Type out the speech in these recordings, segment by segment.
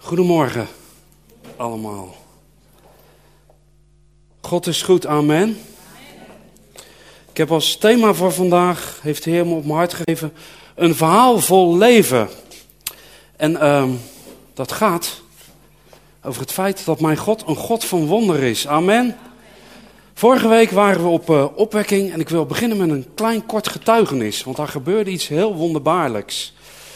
Goedemorgen allemaal. God is goed, amen. Ik heb als thema voor vandaag, heeft de Heer me op mijn hart gegeven, een verhaal vol leven. En dat gaat over het feit dat mijn God een God van wonder is, amen. Vorige week waren we op opwekking en ik wil beginnen met een klein kort getuigenis, want daar gebeurde iets heel wonderbaarlijks.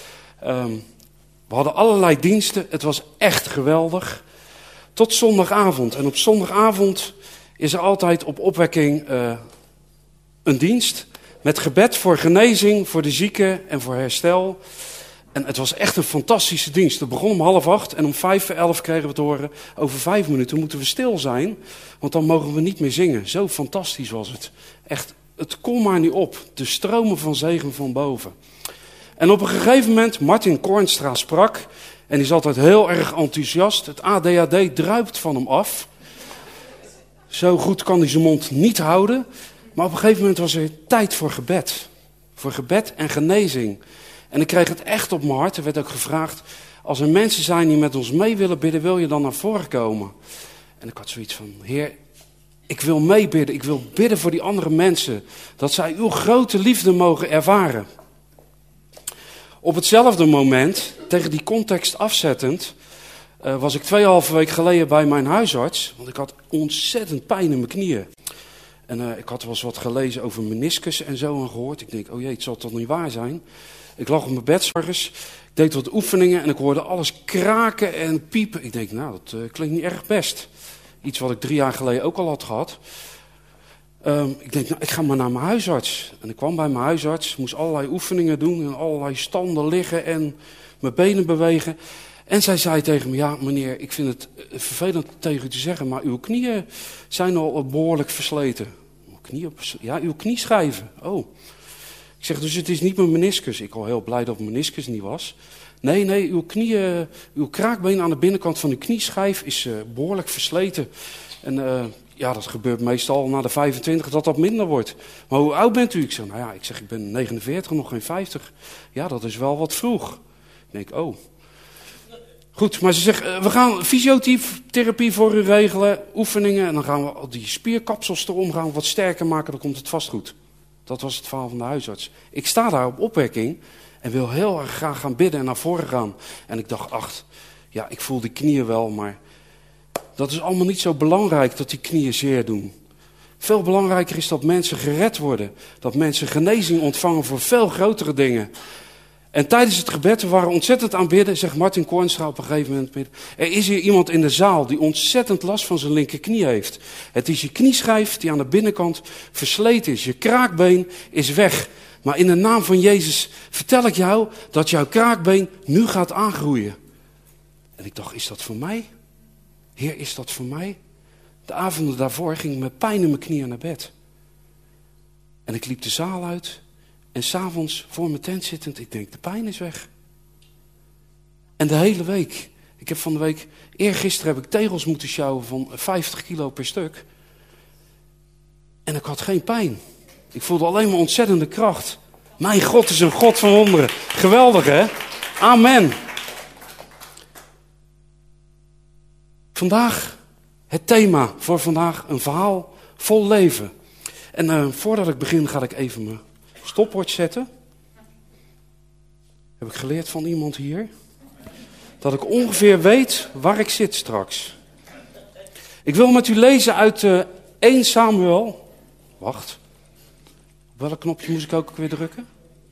We hadden allerlei diensten, het was echt geweldig, tot zondagavond. En op zondagavond is er altijd op opwekking een dienst met gebed voor genezing, voor de zieken en voor herstel. En het was echt een fantastische dienst. Het begon om 7:30 en om 11:05 kregen we te horen, over 5 minuten moeten we stil zijn, want dan mogen we niet meer zingen. Zo fantastisch was het. Echt, het kon maar niet op. De stromen van zegen van boven. En op een gegeven moment, Martin Kornstra sprak, en die is altijd heel erg enthousiast. Het ADHD druipt van hem af. Zo goed kan hij zijn mond niet houden. Maar op een gegeven moment was er tijd voor gebed. Voor gebed en genezing. En ik kreeg het echt op mijn hart. Er werd ook gevraagd, als er mensen zijn die met ons mee willen bidden, wil je dan naar voren komen? En ik had zoiets van, Heer, ik wil meebidden. Ik wil bidden voor die andere mensen. Dat zij uw grote liefde mogen ervaren. Op hetzelfde moment, tegen die context afzettend, was ik 2,5 weken geleden bij mijn huisarts. Want ik had ontzettend pijn in mijn knieën. En ik had wel eens wat gelezen over meniscus en zo en gehoord. Ik denk, oh jee, het zal toch niet waar zijn. Ik lag op mijn bed 's morgens, ik deed wat oefeningen en ik hoorde alles kraken en piepen. Ik denk, nou, dat klinkt niet erg best. Iets wat ik 3 jaar geleden ook al had gehad. Ik denk, nou, ik ga maar naar mijn huisarts. En ik kwam bij mijn huisarts, moest allerlei oefeningen doen en allerlei standen liggen en mijn benen bewegen. En zij zei tegen me, ja meneer, ik vind het vervelend tegen u te zeggen, maar uw knieën zijn al behoorlijk versleten. Ja, uw knieschijven. Oh. Ik zeg, dus het is niet mijn meniscus. Ik was heel blij dat mijn meniscus niet was. Nee, uw knieën, uw kraakbeen aan de binnenkant van uw knieschijf is behoorlijk versleten. En ja, dat gebeurt meestal na de 25 dat minder wordt. Maar hoe oud bent u? Ik zeg, nou ja, ik ben 49, nog geen 50. Ja, dat is wel wat vroeg. Ik denk, oh. Goed, maar ze zegt, we gaan fysiotherapie voor u regelen, oefeningen. En dan gaan we die spierkapsels erom gaan we wat sterker maken, dan komt het vast goed. Dat was het verhaal van de huisarts. Ik sta daar op opwekking en wil heel erg graag gaan bidden en naar voren gaan. En ik dacht, ja, ik voel die knieën wel, maar dat is allemaal niet zo belangrijk dat die knieën zeer doen. Veel belangrijker is dat mensen gered worden. Dat mensen genezing ontvangen voor veel grotere dingen. En tijdens het gebed, we waren ontzettend aan bidden, zegt Martin Kornstra op een gegeven moment. Er is hier iemand in de zaal die ontzettend last van zijn linkerknie heeft. Het is je knieschijf die aan de binnenkant versleten is. Je kraakbeen is weg. Maar in de naam van Jezus vertel ik jou dat jouw kraakbeen nu gaat aangroeien. En ik dacht, is dat voor mij? Heer, is dat voor mij? De avonden daarvoor ging ik met pijn in mijn knieën naar bed. En ik liep de zaal uit. En 's avonds voor mijn tent zittend, ik denk, de pijn is weg. En de hele week. Ik heb van de week, eergisteren heb ik tegels moeten sjouwen van 50 kilo per stuk. En ik had geen pijn. Ik voelde alleen maar ontzettende kracht. Mijn God is een God van wonderen. Geweldig, hè? Amen. Vandaag, het thema voor vandaag, een verhaal vol leven. En voordat ik begin ga ik even mijn stopwatch zetten. Heb ik geleerd van iemand hier. Dat ik ongeveer weet waar ik zit straks. Ik wil met u lezen uit 1 Samuel. Wacht. Op welk knopje moest ik ook weer drukken?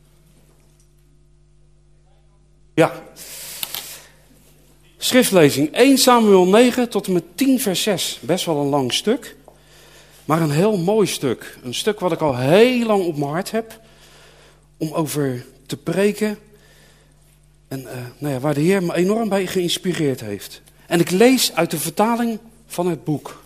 Ja. Schriftlezing 1 Samuel 9 tot en met 10 vers 6. Best wel een lang stuk. Maar een heel mooi stuk. Een stuk wat ik al heel lang op mijn hart heb. Om over te preken. En nou ja, waar de Heer me enorm bij geïnspireerd heeft. En ik lees uit de vertaling van het boek.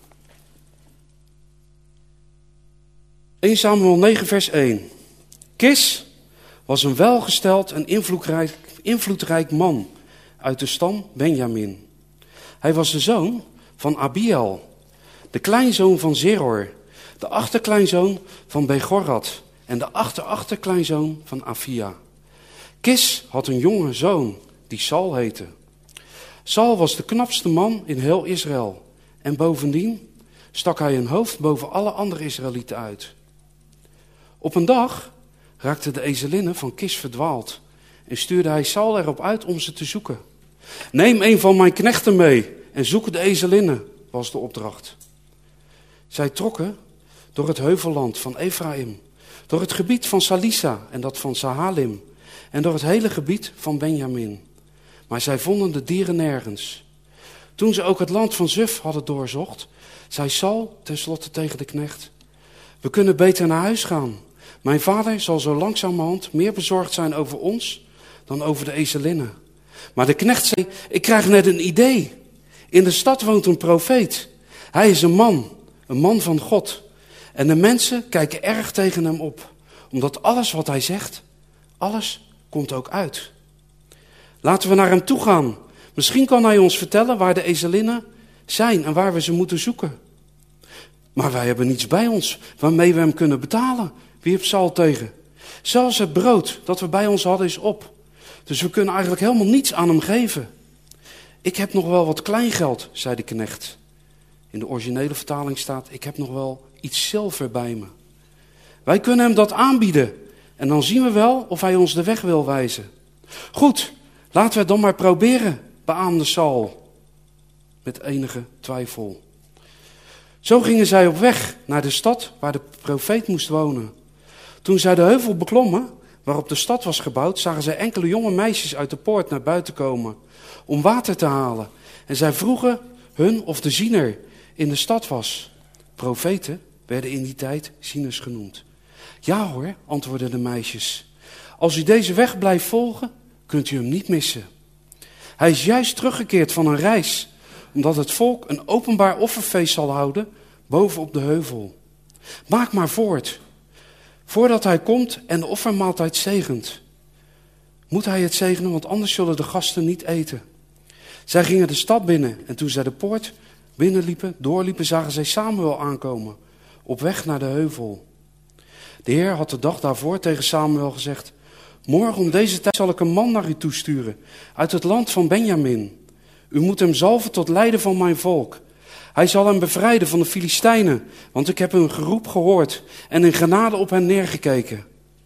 1 Samuel 9 vers 1. Kis was een welgesteld en invloedrijk man uit de stam Benjamin. Hij was de zoon van Abiel. De kleinzoon van Zeror, de achterkleinzoon van Begorrat en de achterkleinzoon van Afia. Kis had een jonge zoon die Saul heette. Saul was de knapste man in heel Israël. En bovendien stak hij een hoofd boven alle andere Israëlieten uit. Op een dag raakten de ezelinnen van Kis verdwaald en stuurde hij Saul erop uit om ze te zoeken. Neem een van mijn knechten mee en zoek de ezelinnen, was de opdracht. Zij trokken door het heuvelland van Efraïm, door het gebied van Salisa en dat van Sahalim en door het hele gebied van Benjamin. Maar zij vonden de dieren nergens. Toen ze ook het land van Zuf hadden doorzocht, zei Saul tenslotte tegen de knecht: we kunnen beter naar huis gaan. Mijn vader zal zo langzamerhand meer bezorgd zijn over ons dan over de ezelinnen. Maar de knecht zei: ik krijg net een idee. In de stad woont een profeet. Hij is een man van God. En de mensen kijken erg tegen hem op, omdat alles wat hij zegt, alles komt ook uit. Laten we naar hem toe gaan. Misschien kan hij ons vertellen waar de ezelinnen zijn en waar we ze moeten zoeken. Maar wij hebben niets bij ons waarmee we hem kunnen betalen, wierp Saul tegen. Zelfs het brood dat we bij ons hadden is op. Dus we kunnen eigenlijk helemaal niets aan hem geven. Ik heb nog wel wat kleingeld, zei de knecht. In de originele vertaling staat: ik heb nog wel iets zilver bij me. Wij kunnen hem dat aanbieden en dan zien we wel of hij ons de weg wil wijzen. Goed, laten we het dan maar proberen, beaamde Saul met enige twijfel. Zo gingen zij op weg naar de stad waar de profeet moest wonen. Toen zij de heuvel beklommen waarop de stad was gebouwd, zagen zij enkele jonge meisjes uit de poort naar buiten komen om water te halen. En zij vroegen hun of de ziener in de stad was. Profeten werden in die tijd zieners genoemd. Ja hoor, antwoordden de meisjes. Als u deze weg blijft volgen, kunt u hem niet missen. Hij is juist teruggekeerd van een reis, omdat het volk een openbaar offerfeest zal houden boven op de heuvel. Maak maar voort. Voordat hij komt en de offermaaltijd zegent, moet hij het zegenen, want anders zullen de gasten niet eten. Zij gingen de stad binnen en toen zij de poort doorliepen, zagen zij Samuel aankomen, op weg naar de heuvel. De Heer had de dag daarvoor tegen Samuel gezegd: morgen om deze tijd zal ik een man naar u toesturen, uit het land van Benjamin. U moet hem zalven tot leider van mijn volk. Hij zal hem bevrijden van de Filistijnen, want ik heb hun geroep gehoord en in genade op hen neergekeken.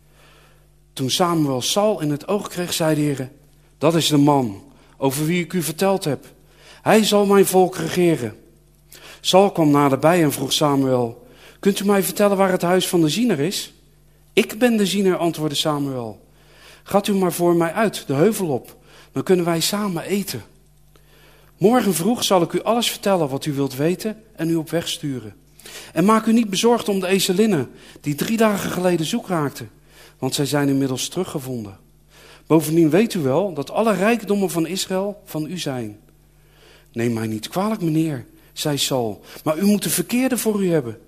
Toen Samuel Saul in het oog kreeg, zei de Heer: dat is de man over wie ik u verteld heb. Hij zal mijn volk regeren. Saul kwam naderbij en vroeg Samuel: kunt u mij vertellen waar het huis van de ziener is? Ik ben de ziener, antwoordde Samuel. Gaat u maar voor mij uit, de heuvel op, dan kunnen wij samen eten. Morgen vroeg zal ik u alles vertellen wat u wilt weten en u op weg sturen. En maak u niet bezorgd om de ezelinnen die 3 dagen geleden zoek raakten, want zij zijn inmiddels teruggevonden. Bovendien weet u wel dat alle rijkdommen van Israël van u zijn. Neem mij niet kwalijk, meneer, zei Saul, maar u moet de verkeerde voor u hebben.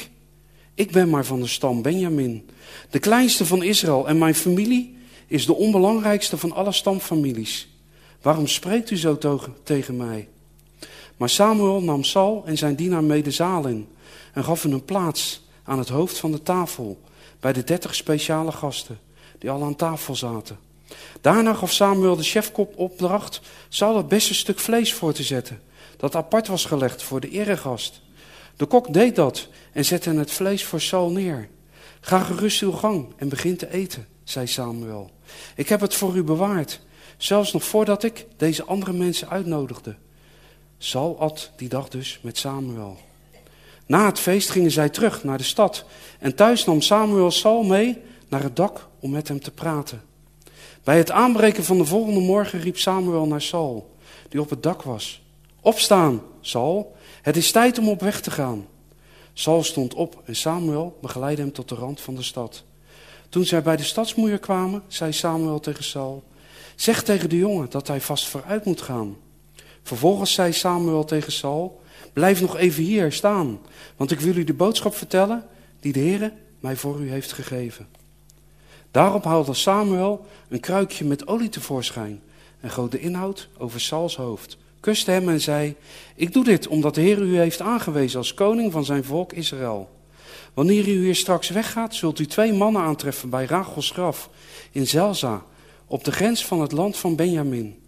Ik ben maar van de stam Benjamin, de kleinste van Israël, en mijn familie is de onbelangrijkste van alle stamfamilies. Waarom spreekt u zo tegen mij? Maar Samuel nam Saul en zijn dienaar mee de zaal in en gaf hun een plaats aan het hoofd van de tafel bij de 30 speciale gasten die al aan tafel zaten. Daarna gaf Samuel de chefkok opdracht Saul het beste stuk vlees voor te zetten, dat apart was gelegd voor de eregast. De kok deed dat en zette het vlees voor Saul neer. Ga gerust uw gang en begin te eten, zei Samuel. Ik heb het voor u bewaard, zelfs nog voordat ik deze andere mensen uitnodigde. Saul at die dag dus met Samuel. Na het feest gingen zij terug naar de stad en thuis nam Samuel Saul mee naar het dak om met hem te praten. Bij het aanbreken van de volgende morgen riep Samuel naar Saul, die op het dak was. Opstaan, Saul, het is tijd om op weg te gaan. Saul stond op en Samuel begeleidde hem tot de rand van de stad. Toen zij bij de stadsmuur kwamen, zei Samuel tegen Saul: zeg tegen de jongen dat hij vast vooruit moet gaan. Vervolgens zei Samuel tegen Saul: blijf nog even hier staan, want ik wil u de boodschap vertellen die de Heere mij voor u heeft gegeven. Daarop haalde Samuel een kruikje met olie tevoorschijn en goot de inhoud over Sauls hoofd, kuste hem en zei: ik doe dit omdat de Heer u heeft aangewezen als koning van zijn volk Israël. Wanneer u hier straks weggaat, zult u 2 mannen aantreffen bij Rachels graf in Zelza, op de grens van het land van Benjamin.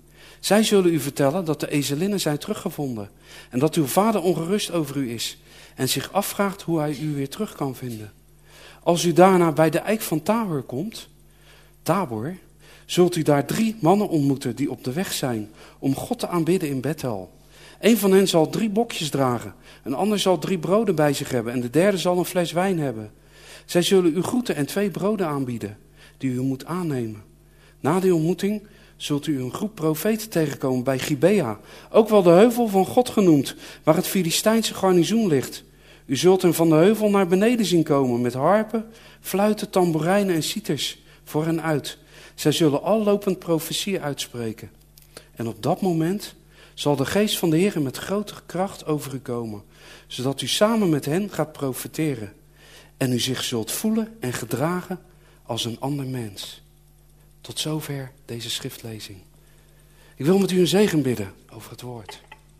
Zij zullen u vertellen dat de ezelinnen zijn teruggevonden en dat uw vader ongerust over u is en zich afvraagt hoe hij u weer terug kan vinden. Als u daarna bij de eik van Tabor komt, zult u daar 3 mannen ontmoeten die op de weg zijn om God te aanbidden in Bethel. Een van hen zal 3 bokjes dragen, een ander zal 3 broden bij zich hebben en de derde zal een fles wijn hebben. Zij zullen u groeten en 2 broden aanbieden, die u moet aannemen. Na die ontmoeting zult u een groep profeten tegenkomen bij Gibea, ook wel de heuvel van God genoemd, waar het Filistijnse garnizoen ligt. U zult hen van de heuvel naar beneden zien komen met harpen, fluiten, tamboerijnen en citers voor hen uit. Zij zullen allopend profetie uitspreken. En op dat moment zal de geest van de Heer met grote kracht over u komen, zodat u samen met hen gaat profeteren. En u zich zult voelen en gedragen als een ander mens. Tot zover deze schriftlezing. Ik wil met u een zegen bidden over het woord.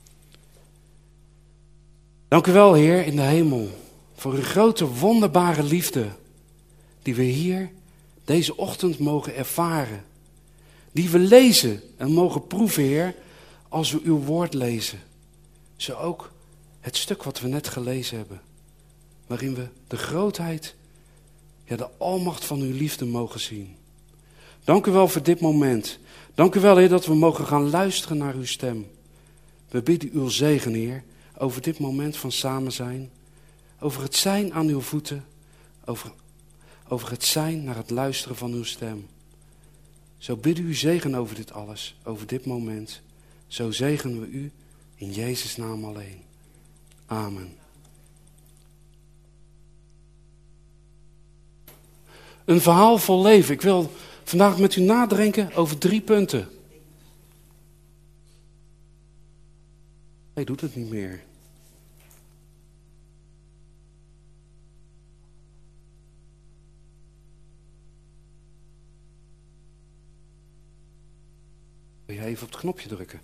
Dank u wel, Heer, in de hemel, voor uw grote, wonderbare liefde, die we hier deze ochtend mogen ervaren. Die we lezen en mogen proeven, Heer, als we uw woord lezen. Zo ook het stuk wat we net gelezen hebben, waarin we de grootheid, de almacht van uw liefde mogen zien. Dank u wel voor dit moment. Dank u wel, Heer, dat we mogen gaan luisteren naar uw stem. We bidden uw zegen, Heer, over dit moment van samen zijn. Over het zijn aan uw voeten. Over het zijn naar het luisteren van uw stem. Zo bidden u zegen over dit alles, over dit moment. Zo zegenen we u in Jezus' naam alleen. Amen. Een verhaal vol leven. Ik wil vandaag met u nadenken over 3 punten. Hij doet het niet meer. Wil je even op het knopje drukken?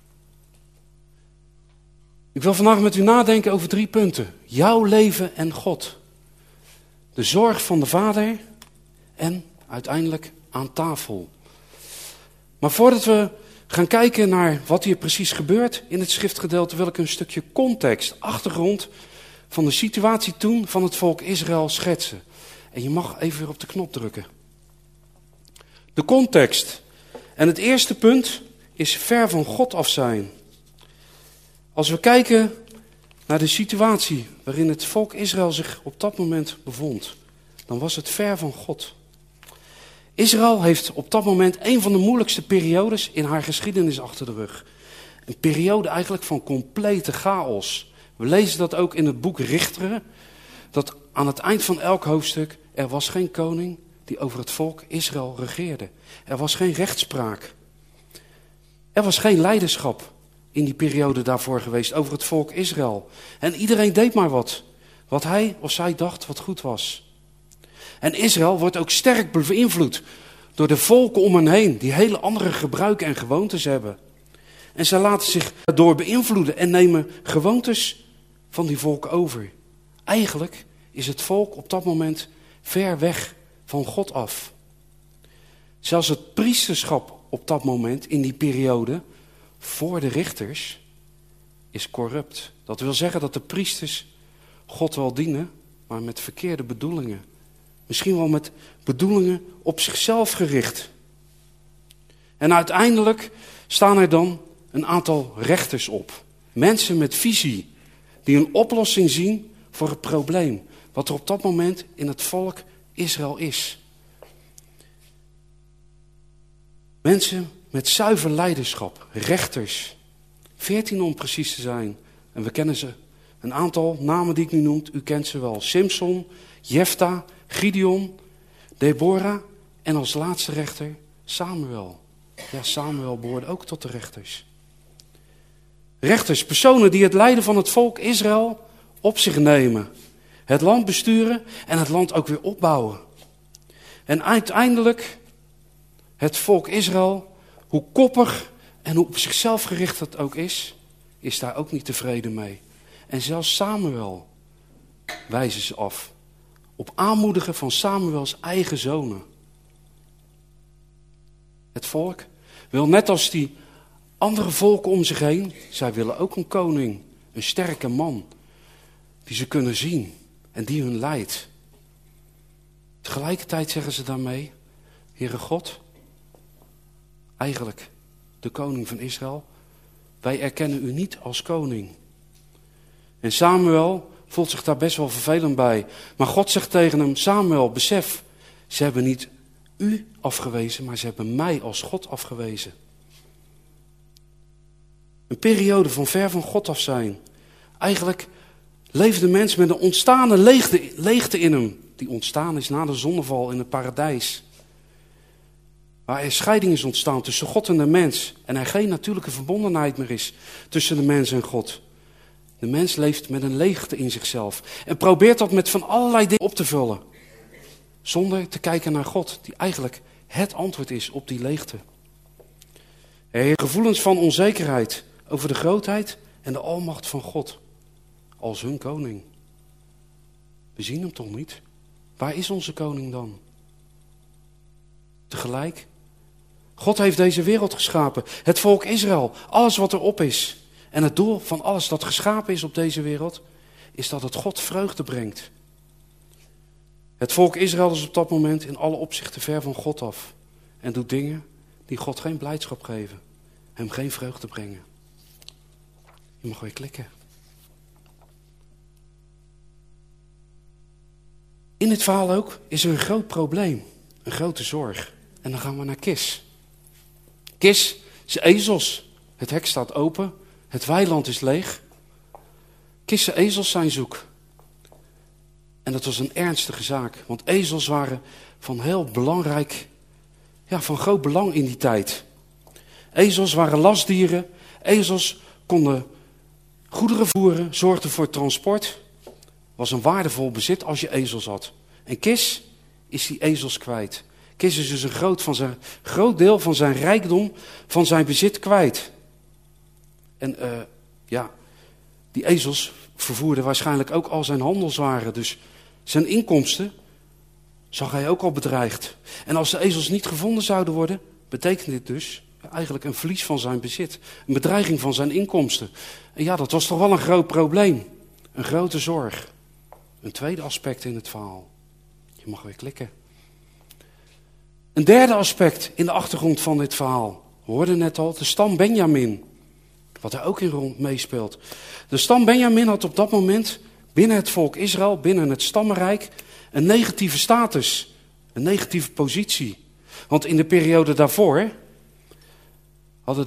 Ik wil vandaag met u nadenken over 3 punten. Jouw leven en God. De zorg van de Vader en uiteindelijk aan tafel. Maar voordat we gaan kijken naar wat hier precies gebeurt in het schriftgedeelte, wil ik een stukje context, achtergrond van de situatie toen van het volk Israël schetsen. En je mag even weer op de knop drukken. De context. En het eerste punt is ver van God af zijn. Als we kijken naar de situatie waarin het volk Israël zich op dat moment bevond, dan was het ver van God. Israël heeft op dat moment een van de moeilijkste periodes in haar geschiedenis achter de rug. Een periode eigenlijk van complete chaos. We lezen dat ook in het boek Richteren, dat aan het eind van elk hoofdstuk er was geen koning die over het volk Israël regeerde. Er was geen rechtspraak. Er was geen leiderschap in die periode daarvoor geweest over het volk Israël. En iedereen deed maar wat hij of zij dacht wat goed was. En Israël wordt ook sterk beïnvloed door de volken om hen heen, die hele andere gebruiken en gewoontes hebben. En zij laten zich door beïnvloeden en nemen gewoontes van die volken over. Eigenlijk is het volk op dat moment ver weg van God af. Zelfs het priesterschap op dat moment, in die periode, voor de richters, is corrupt. Dat wil zeggen dat de priesters God wel dienen, maar met verkeerde bedoelingen. Misschien wel met bedoelingen op zichzelf gericht. En uiteindelijk staan er dan een aantal rechters op. Mensen met visie, die een oplossing zien voor het probleem, wat er op dat moment in het volk Israël is. Mensen met zuiver leiderschap, rechters. 14 om precies te zijn. En we kennen ze. Een aantal namen die ik nu noem, u kent ze wel. Simson, Jefta, Gideon, Deborah en als laatste rechter Samuel. Ja, Samuel behoorde ook tot de rechters. Rechters, personen die het lijden van het volk Israël op zich nemen. Het land besturen en het land ook weer opbouwen. En uiteindelijk het volk Israël, hoe koppig en hoe op zichzelf gericht het ook is daar ook niet tevreden mee. En zelfs Samuel wijzen ze af. Op aanmoedigen van Samuels eigen zonen. Het volk wil net als die Andere volken om zich heen, zij willen ook een koning. Een sterke man. Die ze kunnen zien en die hun leidt. Tegelijkertijd zeggen ze daarmee, Heere God, eigenlijk de koning van Israël, wij erkennen u niet als koning. En Samuel voelt zich daar best wel vervelend bij. Maar God zegt tegen hem, Samuel, besef, ze hebben niet u afgewezen, maar ze hebben mij als God afgewezen. Een periode van ver van God af zijn. Eigenlijk leefde de mens met een ontstane leegte in hem. Die ontstaan is na de zondeval in het paradijs. Waar er scheiding is ontstaan tussen God en de mens. En er geen natuurlijke verbondenheid meer is tussen de mens en God. De mens leeft met een leegte in zichzelf. En probeert dat met van allerlei dingen op te vullen. Zonder te kijken naar God, die eigenlijk het antwoord is op die leegte. Er heersen gevoelens van onzekerheid over de grootheid en de almacht van God. Als hun koning. We zien hem toch niet? Waar is onze koning dan? Tegelijk, God heeft deze wereld geschapen. Het volk Israël, alles wat erop is. En het doel van alles dat geschapen is op deze wereld, is dat het God vreugde brengt. Het volk Israël is op dat moment in alle opzichten ver van God af. En doet dingen die God geen blijdschap geven. Hem geen vreugde brengen. Je mag weer klikken. In dit verhaal ook is er een groot probleem. Een grote zorg. En dan gaan we naar Kis. Kis is ezels. Het hek staat open. Het weiland is leeg. Kisse ezels zijn zoek. En dat was een ernstige zaak. Want ezels waren van heel belangrijk, van groot belang in die tijd. Ezels waren lastdieren. Ezels konden goederen voeren, zorgden voor transport. Was een waardevol bezit als je ezels had. En Kis is die ezels kwijt. Kis is dus een groot deel van zijn rijkdom, van zijn bezit kwijt. En die ezels vervoerden waarschijnlijk ook al zijn handelswaren. Dus zijn inkomsten zag hij ook al bedreigd. En als de ezels niet gevonden zouden worden, betekent dit dus eigenlijk een verlies van zijn bezit. Een bedreiging van zijn inkomsten. En ja, dat was toch wel een groot probleem. Een grote zorg. Een tweede aspect in het verhaal. Je mag weer klikken. Een derde aspect in de achtergrond van dit verhaal. We hoorden net al, de stam Benjamin. Wat er ook in rond meespeelt. De stam Benjamin had op dat moment binnen het volk Israël, binnen het stammenrijk, een negatieve status. Een negatieve positie. Want in de periode daarvoor hadden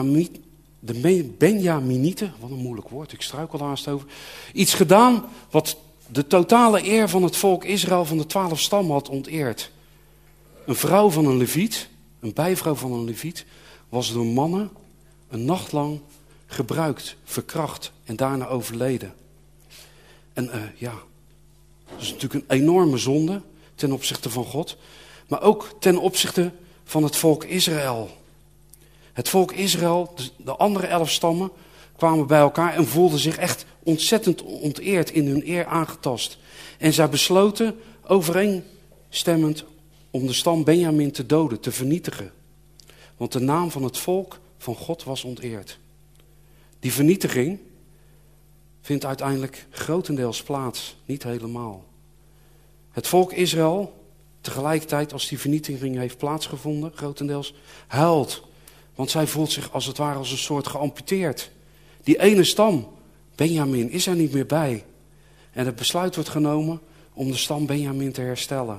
de Benjaminieten, wat een moeilijk woord, ik struikel er haast over, iets gedaan wat de totale eer van het volk Israël van de 12 stammen had onteerd. Een vrouw van een leviet, een bijvrouw van een leviet, was door mannen een nacht lang gebruikt, verkracht en daarna overleden. En dat is natuurlijk een enorme zonde ten opzichte van God, maar ook ten opzichte van het volk Israël. Het volk Israël, de andere 11 stammen, kwamen bij elkaar en voelden zich echt ontzettend onteerd, in hun eer aangetast. En zij besloten overeenstemmend om de stam Benjamin te doden, te vernietigen. Want de naam van het volk van God was onteerd. Die vernietiging vindt uiteindelijk grotendeels plaats, niet helemaal. Het volk Israël, tegelijkertijd als die vernietiging heeft plaatsgevonden, grotendeels, huilt. Want zij voelt zich als het ware als een soort geamputeerd. Die ene stam, Benjamin, is er niet meer bij. En het besluit wordt genomen om de stam Benjamin te herstellen.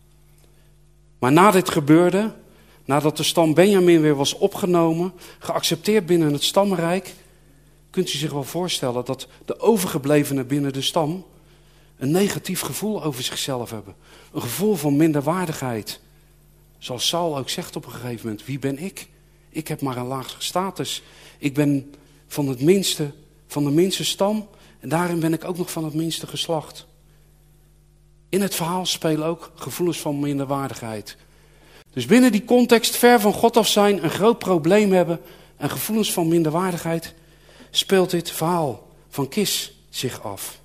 Maar na dit gebeurde, nadat de stam Benjamin weer was opgenomen, geaccepteerd binnen het stammenrijk, kunt u zich wel voorstellen dat de overgeblevenen binnen de stam een negatief gevoel over zichzelf hebben. Een gevoel van minderwaardigheid. Zoals Saul ook zegt op een gegeven moment, wie ben ik? Ik heb maar een laag status. Ik ben van de minste stam en daarin ben ik ook nog van het minste geslacht. In het verhaal spelen ook gevoelens van minderwaardigheid. Dus binnen die context ver van God af zijn, een groot probleem hebben en gevoelens van minderwaardigheid, speelt dit verhaal van Kis zich af.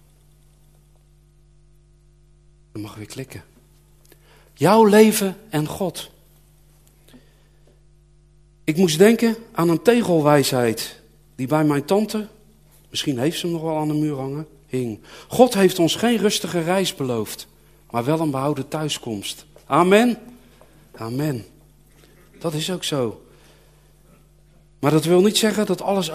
Dan mag weer klikken. Jouw leven en God. Ik moest denken aan een tegelwijsheid die bij mijn tante, misschien heeft ze hem nog wel aan de muur hangen, hing. God heeft ons geen rustige reis beloofd, maar wel een behouden thuiskomst. Amen? Amen. Dat is ook zo. Maar dat wil niet zeggen dat alles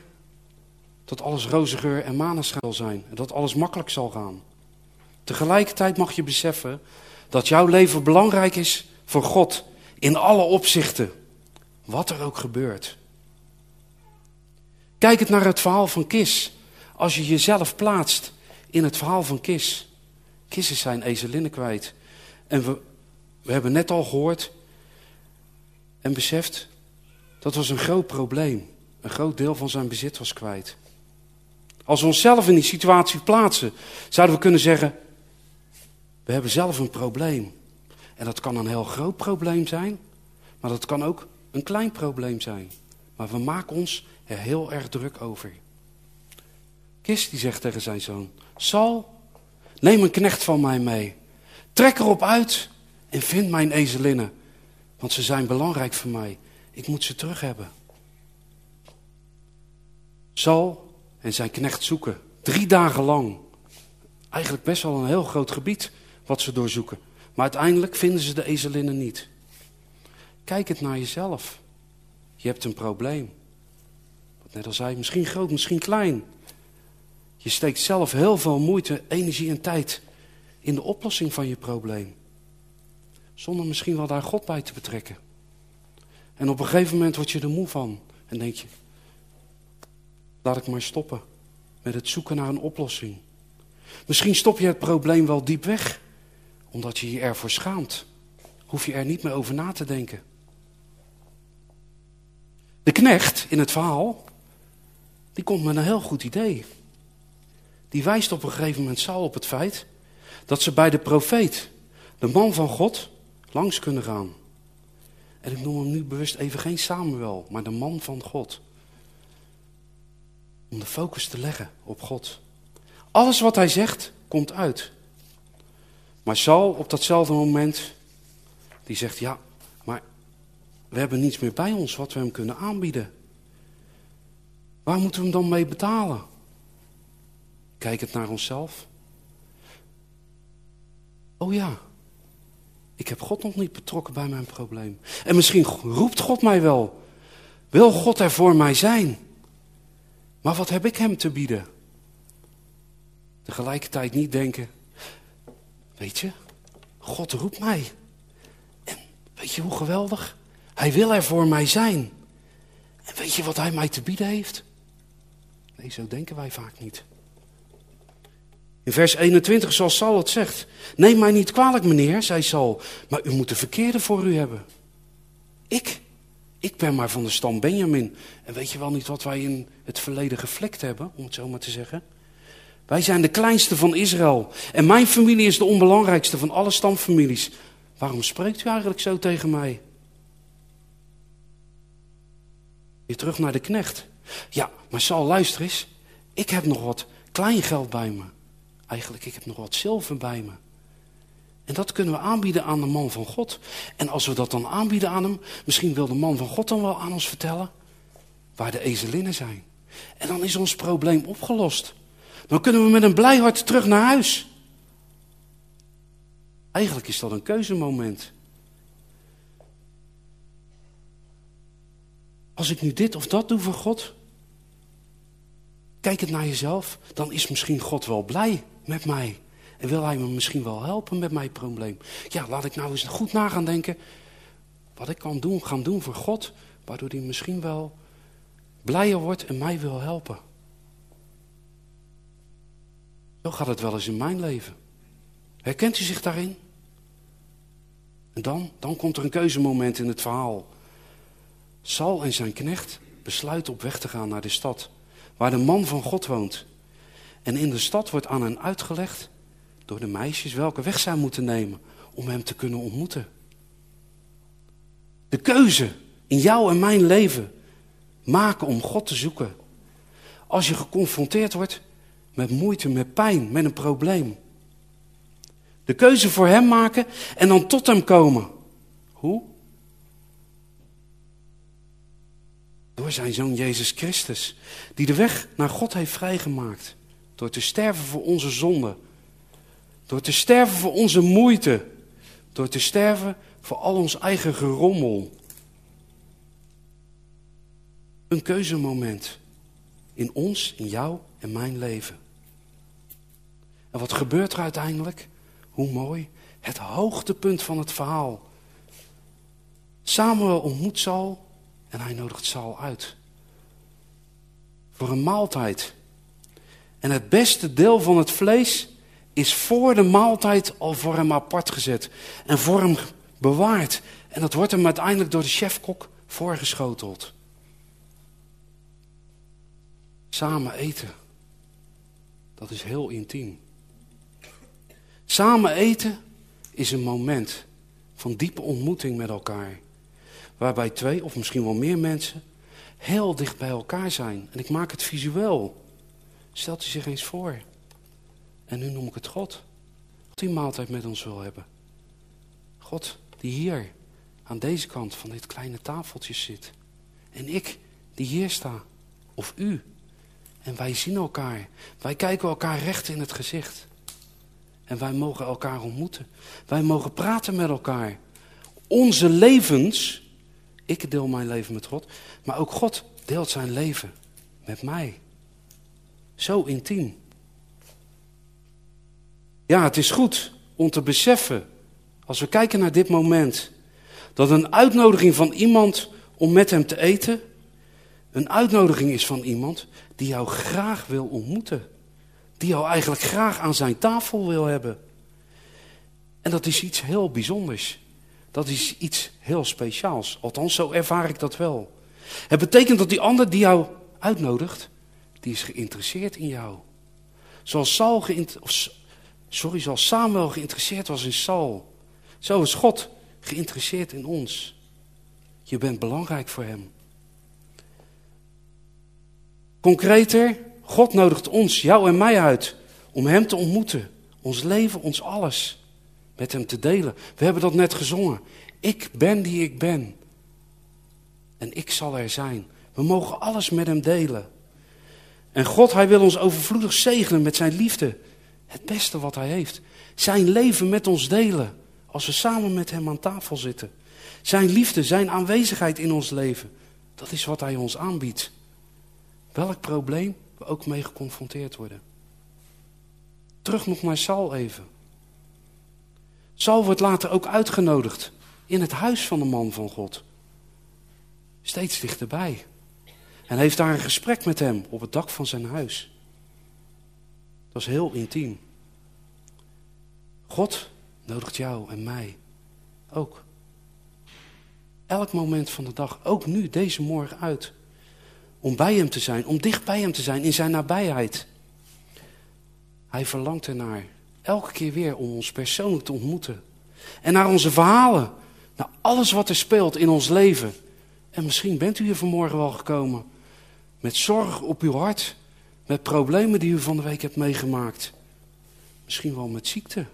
roze geur en maneschijn zal zijn. En dat alles makkelijk zal gaan. Tegelijkertijd mag je beseffen dat jouw leven belangrijk is voor God. In alle opzichten. Wat er ook gebeurt. Kijk het naar het verhaal van Kis. Als je jezelf plaatst in het verhaal van Kis. Kis is zijn ezelinnen kwijt. En we hebben net al gehoord en beseft, dat was een groot probleem. Een groot deel van zijn bezit was kwijt. Als we onszelf in die situatie plaatsen, zouden we kunnen zeggen, we hebben zelf een probleem. En dat kan een heel groot probleem zijn, maar dat kan ook een klein probleem zijn. Maar we maken ons er heel erg druk over. Kis die zegt tegen zijn zoon, Saul, neem een knecht van mij mee. Trek erop uit en vind mijn ezelinnen. Want ze zijn belangrijk voor mij. Ik moet ze terug hebben. Saul en zijn knecht zoeken. 3 dagen lang. Eigenlijk best wel een heel groot gebied wat ze doorzoeken. Maar uiteindelijk vinden ze de ezelinnen niet. Kijk het naar jezelf. Je hebt een probleem. Wat net al zei, misschien groot, misschien klein. Je steekt zelf heel veel moeite, energie en tijd in de oplossing van je probleem. Zonder misschien wel daar God bij te betrekken. En op een gegeven moment word je er moe van. En denk je, laat ik maar stoppen met het zoeken naar een oplossing. Misschien stop je het probleem wel diep weg. Omdat je je ervoor schaamt. Hoef je er niet meer over na te denken. De knecht in het verhaal, die komt met een heel goed idee. Die wijst op een gegeven moment Saul op het feit dat ze bij de profeet, de man van God, langs kunnen gaan. En ik noem hem nu bewust even geen Samuel, maar de man van God. Om de focus te leggen op God. Alles wat hij zegt, komt uit. Maar Saul op datzelfde moment, die zegt, ja, maar we hebben niets meer bij ons wat we hem kunnen aanbieden. Waar moeten we hem dan mee betalen? Kijk het naar onszelf. Oh ja, ik heb God nog niet betrokken bij mijn probleem. En misschien roept God mij wel. Wil God er voor mij zijn? Maar wat heb ik hem te bieden? Tegelijkertijd niet denken, weet je, God roept mij. En weet je hoe geweldig? Hij wil er voor mij zijn. En weet je wat hij mij te bieden heeft? Nee, zo denken wij vaak niet. In vers 21, zoals Saul het zegt. Neem mij niet kwalijk, meneer, zei Saul, maar u moet de verkeerde voor u hebben. Ik ben maar van de stam Benjamin. En weet je wel niet wat wij in het verleden geflikt hebben, om het zo maar te zeggen? Wij zijn de kleinste van Israël. En mijn familie is de onbelangrijkste van alle stamfamilies. Waarom spreekt u eigenlijk zo tegen mij? Weer terug naar de knecht. Ja, maar Saul, luister eens. Ik heb nog wat klein geld bij me. Eigenlijk, ik heb nog wat zilver bij me. En dat kunnen we aanbieden aan de man van God. En als we dat dan aanbieden aan hem, misschien wil de man van God dan wel aan ons vertellen waar de ezelinnen zijn. En dan is ons probleem opgelost. Dan kunnen we met een blij hart terug naar huis. Eigenlijk is dat een keuzemoment. Als ik nu dit of dat doe voor God, kijk het naar jezelf, dan is misschien God wel blij met mij. En wil hij me misschien wel helpen met mijn probleem. Ja, laat ik nou eens goed na gaan denken wat ik kan gaan doen voor God, waardoor hij misschien wel blijer wordt en mij wil helpen. Zo gaat het wel eens in mijn leven. Herkent u zich daarin? En dan komt er een keuzemoment in het verhaal. Saul en zijn knecht besluiten op weg te gaan naar de stad, waar de man van God woont. En in de stad wordt aan hen uitgelegd door de meisjes welke weg zij moeten nemen om hem te kunnen ontmoeten. De keuze in jouw en mijn leven maken om God te zoeken. Als je geconfronteerd wordt met moeite, met pijn, met een probleem. De keuze voor hem maken en dan tot hem komen. Hoe? Door zijn Zoon Jezus Christus. Die de weg naar God heeft vrijgemaakt. Door te sterven voor onze zonden. Door te sterven voor onze moeite. Door te sterven voor al ons eigen gerommel. Een keuzemoment. In ons, in jou en mijn leven. En wat gebeurt er uiteindelijk? Hoe mooi. Het hoogtepunt van het verhaal. Samuel ontmoet Saul en hij nodigt Saul uit. Voor een maaltijd. En het beste deel van het vlees is voor de maaltijd al voor hem apart gezet. En voor hem bewaard. En dat wordt hem uiteindelijk door de chefkok voorgeschoteld. Samen eten. Dat is heel intiem. Samen eten is een moment van diepe ontmoeting met elkaar. Waarbij 2 of misschien wel meer mensen heel dicht bij elkaar zijn. En ik maak het visueel. Stelt u zich eens voor. En nu noem ik het God. God die maaltijd met ons wil hebben. God die hier aan deze kant van dit kleine tafeltje zit. En ik die hier sta. Of u. En wij zien elkaar. Wij kijken elkaar recht in het gezicht. En wij mogen elkaar ontmoeten. Wij mogen praten met elkaar. Onze levens. Ik deel mijn leven met God. Maar ook God deelt zijn leven met mij. Zo intiem. Ja, het is goed om te beseffen. Als we kijken naar dit moment. Dat een uitnodiging van iemand om met hem te eten. Een uitnodiging is van iemand die jou graag wil ontmoeten. Die jou eigenlijk graag aan zijn tafel wil hebben. En dat is iets heel bijzonders. Dat is iets heel speciaals. Althans, zo ervaar ik dat wel. Het betekent dat die ander die jou uitnodigt, die is geïnteresseerd in jou. Zoals Samuel geïnteresseerd was in Saul. Zo is God geïnteresseerd in ons. Je bent belangrijk voor hem. Concreter, God nodigt ons, jou en mij uit, om hem te ontmoeten. Ons leven, ons alles, met hem te delen. We hebben dat net gezongen. Ik ben die ik ben. En ik zal er zijn. We mogen alles met hem delen. En God, hij wil ons overvloedig zegenen met zijn liefde. Het beste wat hij heeft. Zijn leven met ons delen. Als we samen met hem aan tafel zitten. Zijn liefde, zijn aanwezigheid in ons leven. Dat is wat hij ons aanbiedt. Welk probleem we ook mee geconfronteerd worden. Terug nog naar Saul even. Saul wordt later ook uitgenodigd in het huis van de man van God. Steeds dichterbij. En heeft daar een gesprek met hem op het dak van zijn huis. Dat is heel intiem. God nodigt jou en mij ook. Elk moment van de dag, ook nu, deze morgen uit. Om bij hem te zijn, om dicht bij hem te zijn, in zijn nabijheid. Hij verlangt ernaar, elke keer weer om ons persoonlijk te ontmoeten. En naar onze verhalen, naar alles wat er speelt in ons leven. En misschien bent u hier vanmorgen wel gekomen met zorg op uw hart. Met problemen die u van de week hebt meegemaakt. Misschien wel met ziekte.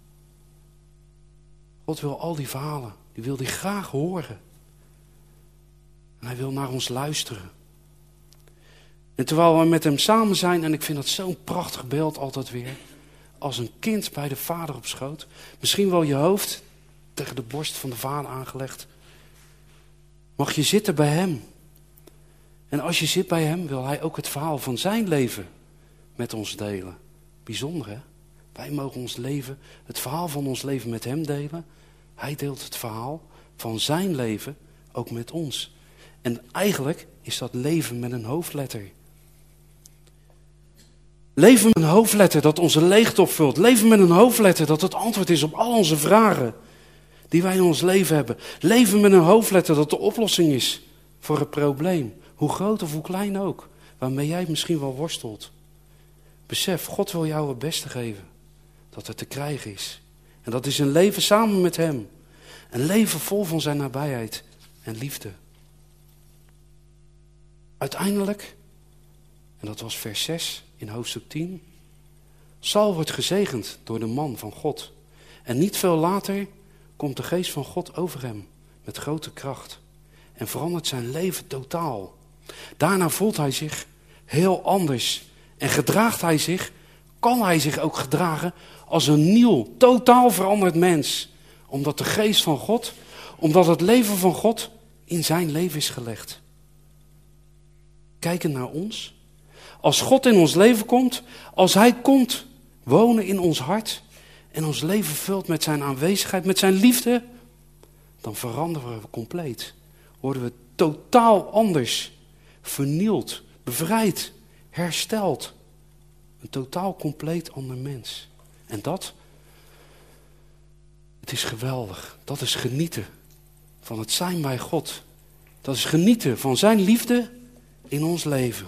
God wil al die verhalen, die wil hij graag horen. En hij wil naar ons luisteren. En terwijl we met hem samen zijn, en ik vind dat zo'n prachtig beeld altijd weer. Als een kind bij de vader op schoot. Misschien wel je hoofd tegen de borst van de vader aangelegd. Mag je zitten bij hem. En als je zit bij hem, wil hij ook het verhaal van zijn leven met ons delen. Bijzonder, hè? Wij mogen ons leven, het verhaal van ons leven met hem delen. Hij deelt het verhaal van zijn leven ook met ons. En eigenlijk is dat leven met een hoofdletter. Leven met een hoofdletter dat onze leegte opvult. Leven met een hoofdletter dat het antwoord is op al onze vragen die wij in ons leven hebben. Leven met een hoofdletter dat de oplossing is voor het probleem. Hoe groot of hoe klein ook. Waarmee jij misschien wel worstelt. Besef, God wil jou het beste geven. Dat het te krijgen is. En dat is een leven samen met hem. Een leven vol van zijn nabijheid en liefde. Uiteindelijk, en dat was vers 6 in hoofdstuk 10. Saul wordt gezegend door de man van God. En niet veel later komt de geest van God over hem met grote kracht. En verandert zijn leven totaal. Daarna voelt hij zich heel anders. En kan hij zich ook gedragen als een nieuw, totaal veranderd mens. Omdat de geest van God, omdat het leven van God in zijn leven is gelegd. Kijken naar ons. Als God in ons leven komt, als hij komt wonen in ons hart en ons leven vult met zijn aanwezigheid, met zijn liefde, dan veranderen we compleet. Worden we totaal anders, vernield, bevrijd, hersteld. Een totaal compleet ander mens. En het is geweldig. Dat is genieten van het zijn bij God. Dat is genieten van zijn liefde in ons leven.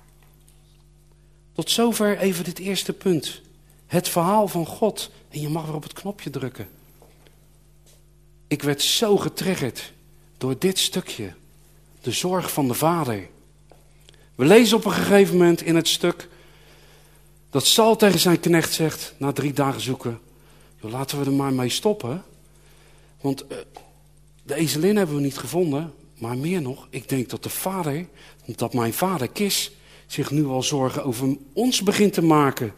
Tot zover even dit eerste punt. Het verhaal van God. En je mag weer op het knopje drukken. Ik werd zo getriggerd door dit stukje. De zorg van de vader. We lezen op een gegeven moment in het stuk dat Saul tegen zijn knecht zegt, na 3 dagen zoeken, joh, laten we er maar mee stoppen. Want de ezelin hebben we niet gevonden, maar meer nog, ik denk dat mijn vader Kis zich nu al zorgen over ons begint te maken.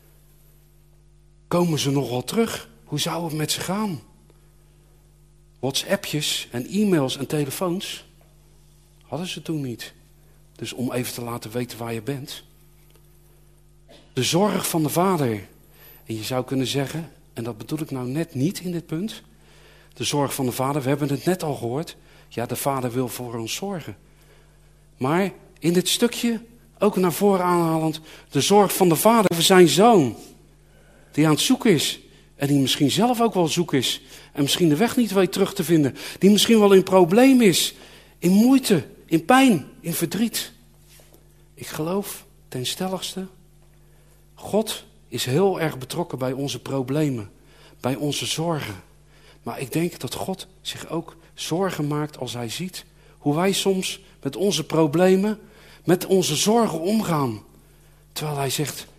Komen ze nog wel terug? Hoe zou het met ze gaan? WhatsAppjes en e-mails en telefoons hadden ze toen niet. Dus om even te laten weten waar je bent. De zorg van de vader. En je zou kunnen zeggen, en dat bedoel ik nou net niet in dit punt. De zorg van de vader, we hebben het net al gehoord. Ja, de vader wil voor ons zorgen. Maar in dit stukje, ook naar voren aanhalend, de zorg van de vader voor zijn zoon. Die aan het zoeken is. En die misschien zelf ook wel zoek is. En misschien de weg niet weet terug te vinden. Die misschien wel in probleem is. In moeite, in pijn, in verdriet. Ik geloof ten stelligste, God is heel erg betrokken bij onze problemen. Bij onze zorgen. Maar ik denk dat God zich ook zorgen maakt als hij ziet hoe wij soms met onze problemen, met onze zorgen omgaan. Terwijl hij zegt,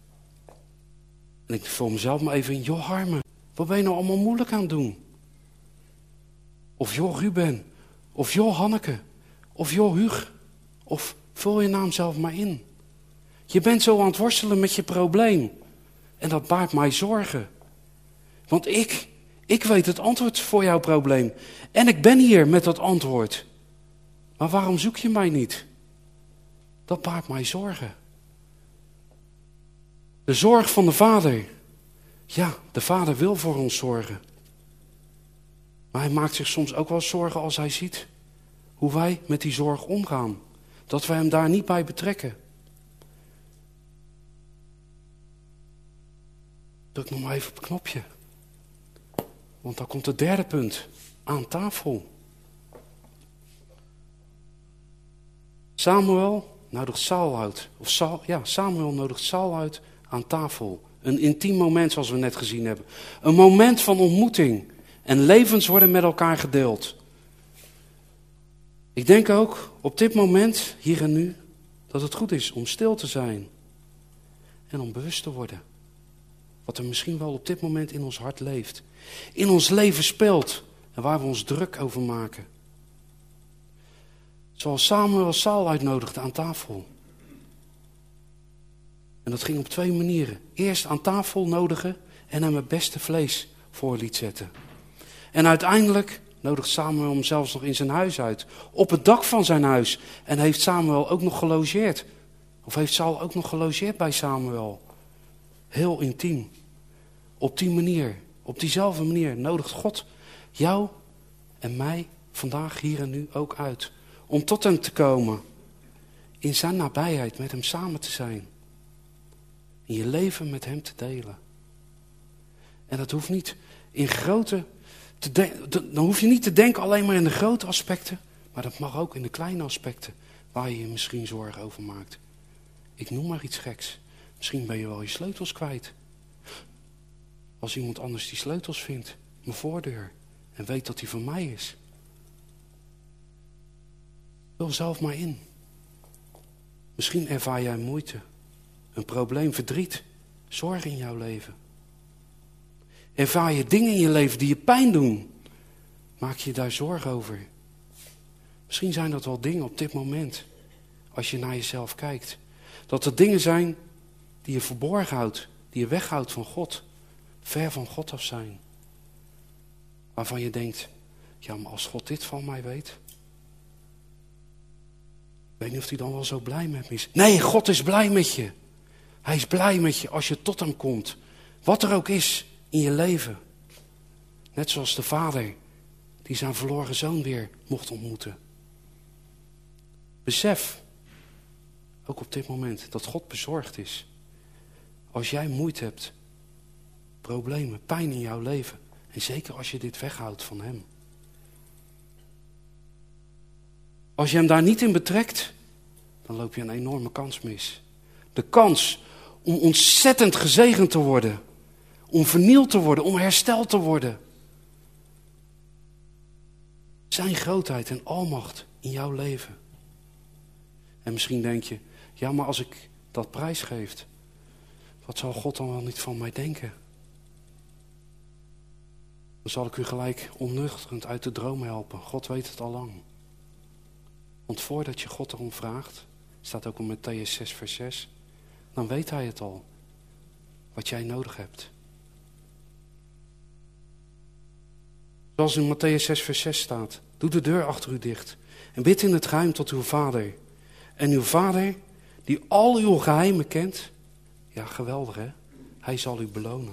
en ik vul mezelf maar even in, joh Harmen, wat ben je nou allemaal moeilijk aan het doen? Of joh Ruben, of joh Hanneke, of joh Huug, of vul je naam zelf maar in. Je bent zo aan het worstelen met je probleem. En dat baart mij zorgen. Want ik weet het antwoord voor jouw probleem. En ik ben hier met dat antwoord. Maar waarom zoek je mij niet? Dat baart mij zorgen. De zorg van de vader. Ja, de vader wil voor ons zorgen. Maar hij maakt zich soms ook wel zorgen als hij ziet hoe wij met die zorg omgaan. Dat we hem daar niet bij betrekken. Druk nog maar even op het knopje. Want dan komt het derde punt. Aan tafel. Samuel nodigt Saul uit. Samuel nodigt Saul uit aan tafel. Een intiem moment zoals we net gezien hebben. Een moment van ontmoeting. En levens worden met elkaar gedeeld. Ik denk ook op dit moment, hier en nu, dat het goed is om stil te zijn. En om bewust te worden. Wat er misschien wel op dit moment in ons hart leeft. In ons leven speelt. En waar we ons druk over maken. Zoals Samuel Saul uitnodigde aan tafel. En dat ging op 2 manieren. Eerst aan tafel nodigen en hem het beste vlees voor liet zetten. En uiteindelijk nodigt Samuel hem zelfs nog in zijn huis uit. Op het dak van zijn huis. En heeft Samuel ook nog gelogeerd. Of heeft Saul ook nog gelogeerd bij Samuel. Heel intiem. Op die manier, op diezelfde manier nodigt God jou en mij vandaag hier en nu ook uit. Om tot hem te komen. In zijn nabijheid, met hem samen te zijn. In je leven met hem te delen. En dat hoeft niet in grote... Dan hoef je niet te denken alleen maar in de grote aspecten. Maar dat mag ook in de kleine aspecten. Waar je je misschien zorgen over maakt. Ik noem maar iets geks. Misschien ben je wel je sleutels kwijt. Als iemand anders die sleutels vindt. Mijn voordeur. En weet dat die van mij is. Vul zelf maar in. Misschien ervaar jij moeite. Een probleem, verdriet. Zorg in jouw leven. Ervaar je dingen in je leven die je pijn doen. Maak je daar zorgen over. Misschien zijn dat wel dingen op dit moment als je naar jezelf kijkt. Dat er dingen zijn die je verborgen houdt, die je weghoudt van God. Ver van God af zijn. Waarvan je denkt, ja, maar als God dit van mij weet. Ik weet niet of hij dan wel zo blij met me is. Nee, God is blij met je. Hij is blij met je als je tot hem komt. Wat er ook is in je leven. Net zoals de vader die zijn verloren zoon weer mocht ontmoeten. Besef, ook op dit moment, dat God bezorgd is. Als jij moeite hebt, problemen, pijn in jouw leven. En zeker als je dit weghoudt van hem. Als je hem daar niet in betrekt, dan loop je een enorme kans mis. De kans om ontzettend gezegend te worden. Om vernield te worden, om hersteld te worden. Zijn grootheid en almacht in jouw leven. En misschien denk je, ja, maar als ik dat prijsgeef, wat zal God dan wel niet van mij denken? Dan zal ik u gelijk onnuchterend uit de droom helpen. God weet het al lang. Want voordat je God erom vraagt, staat ook in Mattheüs 6 vers 6, dan weet hij het al. Wat jij nodig hebt. Zoals in Mattheüs 6 vers 6 staat, doe de deur achter u dicht en bid in het geheim tot uw vader. En uw vader, die al uw geheimen kent, ja, geweldig hè, hij zal u belonen.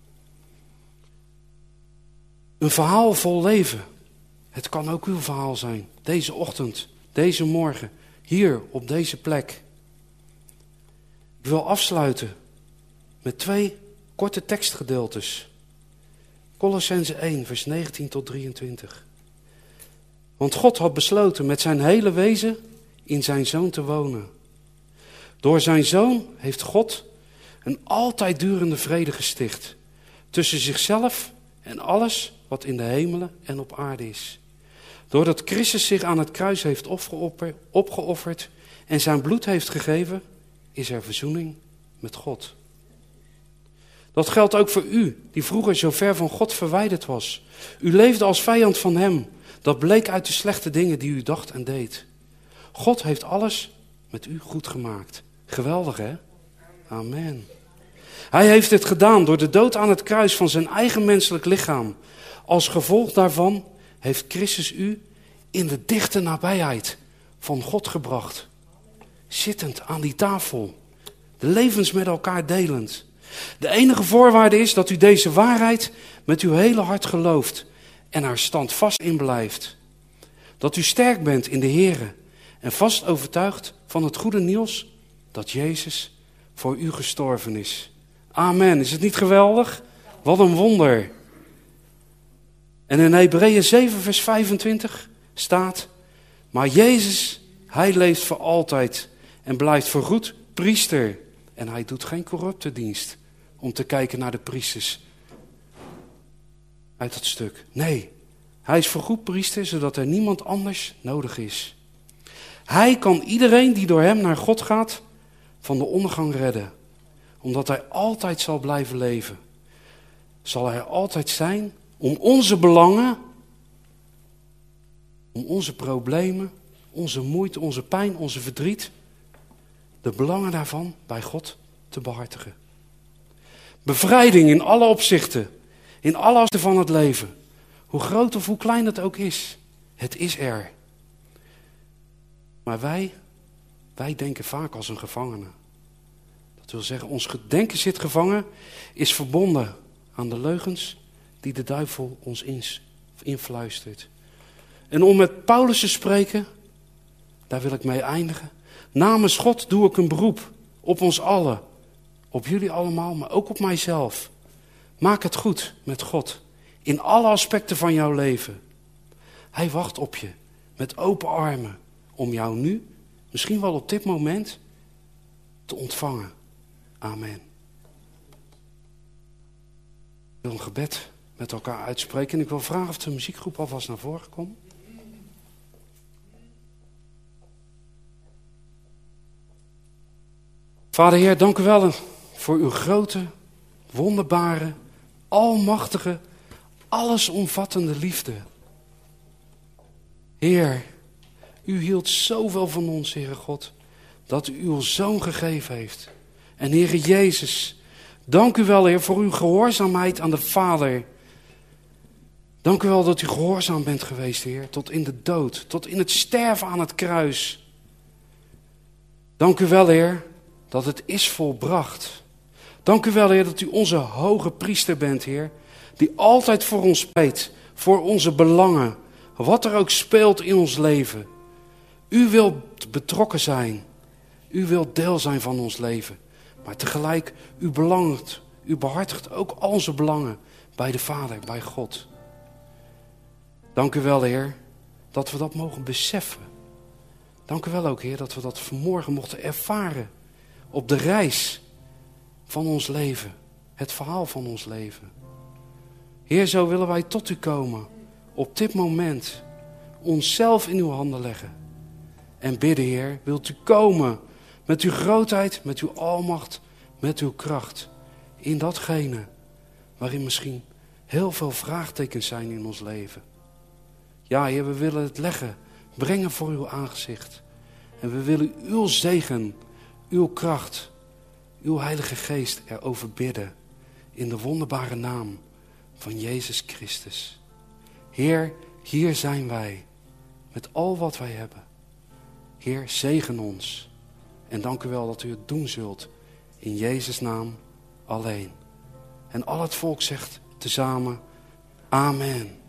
Een verhaal vol leven. Het kan ook uw verhaal zijn. Deze ochtend, deze morgen, hier op deze plek. Ik wil afsluiten met 2 korte tekstgedeeltes. Kolossenzen 1, vers 19 tot 23. Want God had besloten met zijn hele wezen in zijn Zoon te wonen. Door zijn Zoon heeft God een altijd durende vrede gesticht. Tussen zichzelf en alles wat in de hemelen en op aarde is. Doordat Christus zich aan het kruis heeft opgeofferd en zijn bloed heeft gegeven, is er verzoening met God. Dat geldt ook voor u, die vroeger zo ver van God verwijderd was. U leefde als vijand van hem. Dat bleek uit de slechte dingen die u dacht en deed. God heeft alles met u goed gemaakt. Geweldig hè? Amen. Hij heeft dit gedaan door de dood aan het kruis van zijn eigen menselijk lichaam. Als gevolg daarvan heeft Christus u in de dichte nabijheid van God gebracht. Zittend aan die tafel. De levens met elkaar delend. De enige voorwaarde is dat u deze waarheid met uw hele hart gelooft en er standvast in blijft. Dat u sterk bent in de Here en vast overtuigd van het goede nieuws dat Jezus voor u gestorven is. Amen. Is het niet geweldig? Wat een wonder. En in Hebreeën 7 vers 25 staat, maar Jezus, hij leeft voor altijd en blijft voorgoed priester. En hij doet geen corrupte dienst om te kijken naar de priesters uit dat stuk. Nee, hij is voorgoed priester, zodat er niemand anders nodig is. Hij kan iedereen die door hem naar God gaat van de ondergang redden. Omdat hij altijd zal blijven leven. Zal hij er altijd zijn om onze belangen, om onze problemen, onze moeite, onze pijn, onze verdriet, de belangen daarvan bij God te behartigen. Bevrijding in alle opzichten, in alle aspecten van het leven. Hoe groot of hoe klein het ook is, het is er. Maar wij denken vaak als een gevangene. Dat wil zeggen, ons denken zit gevangen, is verbonden aan de leugens die de duivel ons influistert. En om met Paulus te spreken, daar wil ik mee eindigen. Namens God doe ik een beroep op ons allen. Op jullie allemaal, maar ook op mijzelf. Maak het goed met God. In alle aspecten van jouw leven. Hij wacht op je met open armen. Om jou nu, misschien wel op dit moment, te ontvangen. Amen. Ik wil een gebed met elkaar uitspreken. En ik wil vragen of de muziekgroep alvast naar voren komt. Vader Heer, dank u wel voor uw grote, wonderbare, almachtige, allesomvattende liefde. Heer, u hield zoveel van ons, Heere God. dat u uw Zoon gegeven heeft. En Heere Jezus, dank u wel, Heer, voor uw gehoorzaamheid aan de Vader. Dank u wel dat u gehoorzaam bent geweest, Heer, tot in de dood, tot in het sterven aan het kruis. Dank u wel, Heer, dat het is volbracht. Dank u wel, Heer, dat u onze hoge priester bent, Heer, die altijd voor ons pleit, voor onze belangen, wat er ook speelt in ons leven. U wilt betrokken zijn. U wilt deel zijn van ons leven. Maar tegelijk, u behartigt ook al onze belangen bij de Vader, bij God. Dank u wel, Heer, dat we dat mogen beseffen. Dank u wel ook, Heer, dat we dat vanmorgen mochten ervaren op de reis van ons leven. Het verhaal van ons leven. Heer, zo willen wij tot u komen. Op dit moment onszelf in uw handen leggen. En bidden, Heer, wilt u komen met uw grootheid, met uw almacht, met uw kracht. In datgene waarin misschien heel veel vraagtekens zijn in ons leven. Ja, Heer, we willen het leggen, brengen voor uw aangezicht. En we willen uw zegen, uw kracht, uw Heilige Geest erover bidden. In de wonderbare naam van Jezus Christus. Heer, hier zijn wij met al wat wij hebben. Heer, zegen ons. En dank u wel dat u het doen zult. In Jezus' naam alleen. En al het volk zegt tezamen, amen.